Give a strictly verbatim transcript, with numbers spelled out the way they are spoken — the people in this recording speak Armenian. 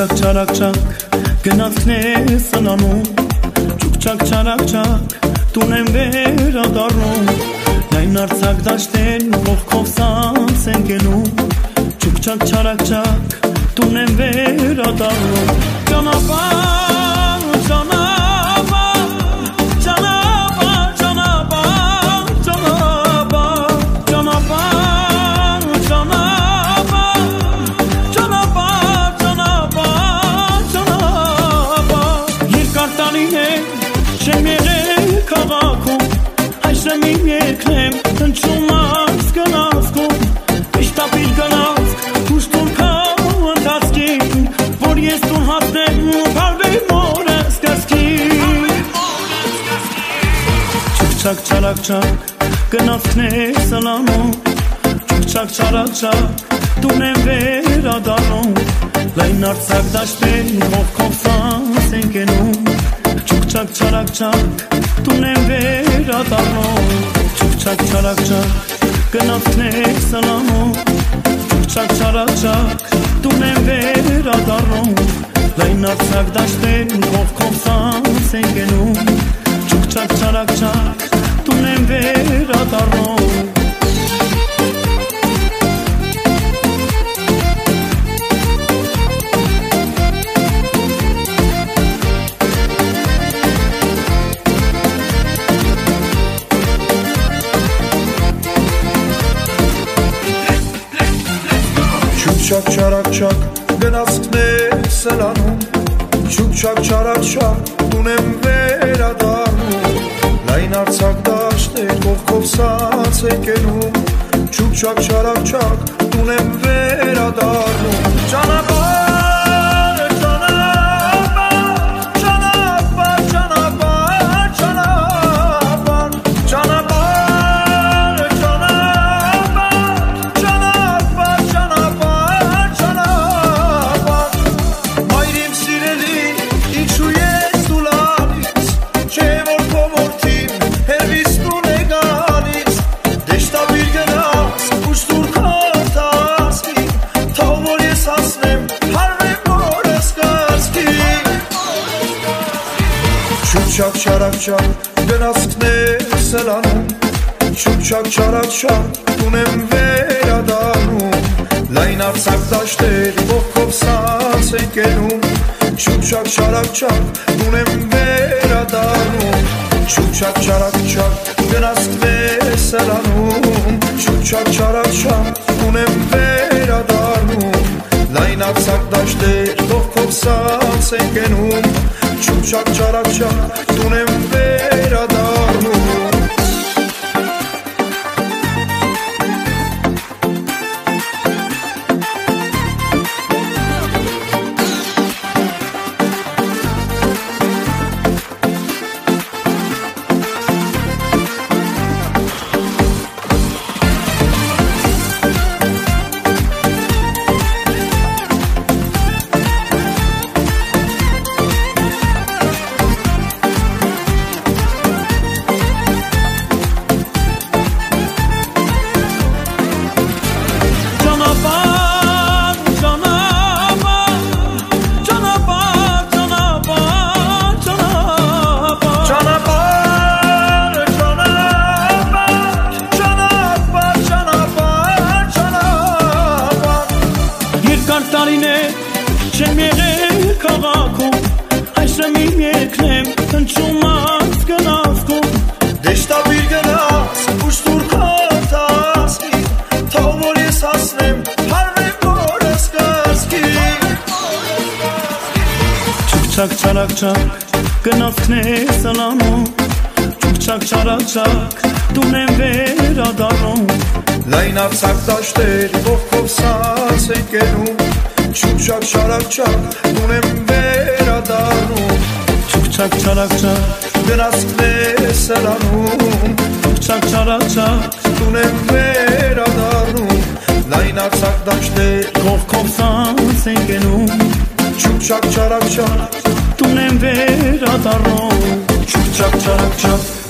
Չուկչակ չարակչակ գնացքն է սնանում, Չուկչակ չարակչակ տուն եմ վերադառնում, Լայն արձակ դաշտեն կողքով սանց են գնում, Չուկչակ չարակչակ տուն եմ վերադառնում, Ճանապարհ, ճանապարհ, ճանապարհ, ճանապարհ, ճանապարհ, ճանապարհ, ճանապարհ, ճանապարհ, ճանապարհ, Երկար տարիներ չեմ եղել քաղաքում, Այժմ իմ երգն եմ հնչում այս գնացքում, Միշտ ապիլ գնացք ուշ տուն քո ընթացքին, Որ ես տուն հասնեմ փարվի մորս կրծքին, Չուկչակ չարակչակ գնացքն է սլանում, Չուկչակ չարակչակ տուն եմ վերադառնում, Լայն արձակ դաշտեն կողքով սանց են գնում, Չուկչակ չարակչակ տուն եմ վերադառնում, Չուկչակ չարակչակ գնացքն է սլանում, Չուկչակ չարակչակ տուն եմ վերադառնում, Լայն արձակ դաշտեն կողքով սանց են գնում, Չուկչակ չարակչակ տուն եմ վերադառնում, Չուկչակ չարակչակ գնացքն է սլանում, Չուկչակ չարակչակ տուն եմ վերադառնում, Լայն արձակ դաշտեր կողքով սանց են գնում, Չուկչակ չարակչակ տուն եմ վերադառնում, Ճանապարհ, Չուկչակ չարակչակ գնացքն է սլանում, Չուկչակ չարակչակ տուն եմ վերադառնում, Լայն արձակ դաշտեր կողքով սանց են գնում, Չուկչակ չարակչակ տուն եմ վերադառնում, Չուկչակ չարակչակ գնացքն է սլանում, Չուկչակ չարակչակ տուն եմ վերադառնում, Լայն արձակ դաշտեր կողքով սանց են գնում, Չուկչակ չարակչակ տուն եմ վերադառնում, Տարիներ չեմ եղել քաղաքում, Այժմ իմ երգն եմ հնչում այս գնացքում, Դեշտաբիր գնաց ուշ տուր քո ընթացքին, Թող որ ես հասնեմ փարվի մորս կրծքին, Չուկչակ չարակչակ գնացքն է սլանում, Չուկչակ չարակչակ տուն եմ վերադառնում, Լայն արձակ դաշտեր կողքով սանց են գնում, Չուկչակ չարակչակ տուն եմ վերադառնում, Չուկչակ չարակչակ գնացքն է սլանում, Չուկչակ չարակչակ տուն եմ վերադառնում, Լայն արձակ դաշտեր կողքով սանց են գնում, Չուկչակ չարակչակ տուն եմ վերադառնում, Չուկչակ չարակչակ